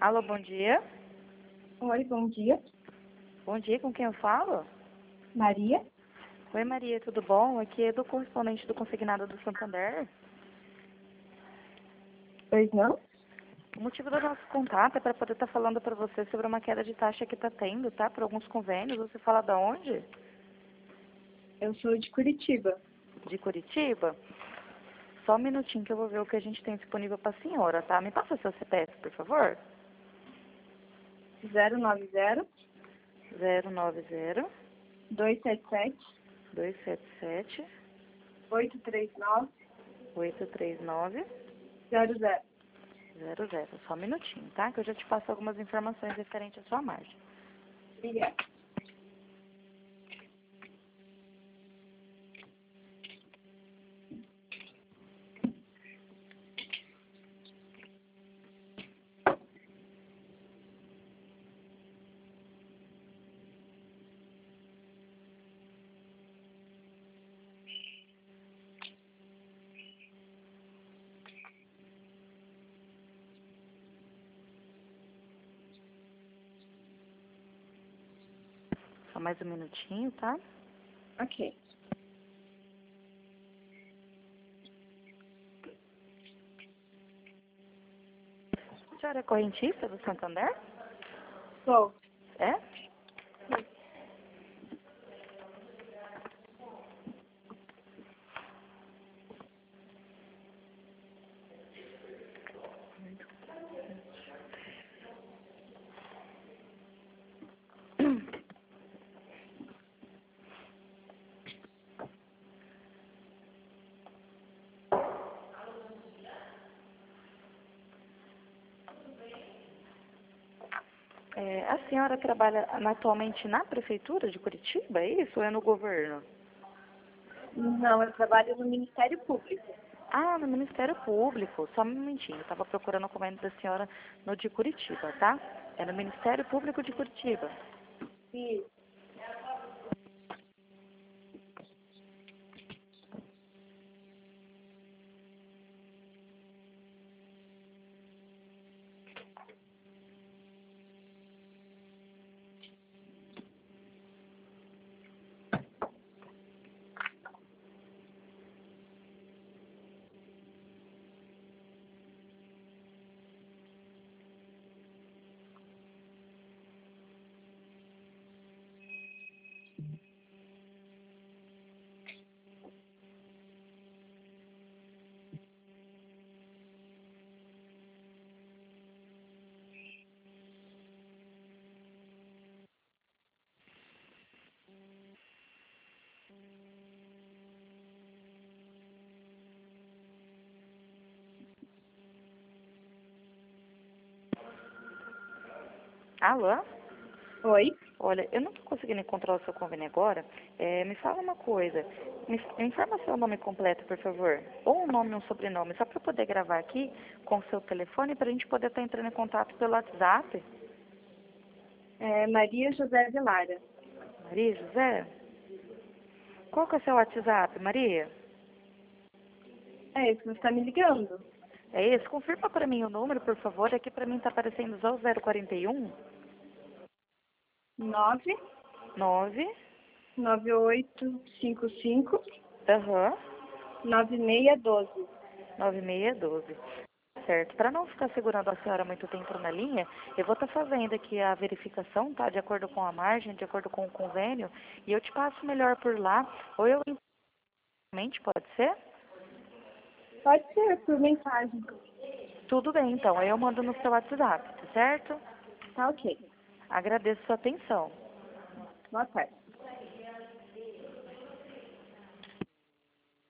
Alô, bom dia. Oi, bom dia. Bom dia, com quem eu falo? Maria? Oi, Maria, tudo bom? Aqui é do correspondente do Consignado do Santander. Pois não? O motivo do nosso contato é para poder estar falando para você sobre uma queda de taxa que está tendo, tá? Por alguns convênios. Você fala da onde? Eu sou de Curitiba. De Curitiba? Só um minutinho que eu vou ver o que a gente tem disponível para a senhora, tá? Me passa seu CPF, por favor. 090 090 277 277 839 839 00. 00. Só um minutinho, tá? Que eu já te passo algumas informações referentes à sua margem. Obrigada. Só mais um minutinho, tá? Ok. A senhora é correntista do Santander? Sou. É? A senhora trabalha atualmente na prefeitura de Curitiba, é isso? Ou é no governo? Não, eu trabalho no Ministério Público. Ah, no Ministério Público. Só um momentinho. Eu estava procurando o comando da senhora no de Curitiba, tá? É no Ministério Público de Curitiba. E Alô? oi. Olha, eu não estou conseguindo encontrar o seu convênio agora. Me fala uma coisa. Me informa seu nome completo, por favor. Ou um nome e um sobrenome, só para eu poder gravar aqui com o seu telefone para a gente poder estar entrando em contato pelo WhatsApp. Maria José Velara. Maria José? Qual que é o seu WhatsApp, Maria? É isso, você está me ligando? É esse? Confirma para mim o número, por favor. Aqui para mim está aparecendo só o 041 9 9 9855 aham, 9612. 9612. Certo. Para não ficar segurando a senhora muito tempo na linha, eu vou estar fazendo aqui a verificação, tá? De acordo com a margem, de acordo com o convênio, e eu te passo melhor por lá, ou eu pode ser? Pode ser por mensagem. Tudo bem, então. Aí eu mando no seu WhatsApp, tá certo? Tá ok. Agradeço sua atenção. Boa tarde.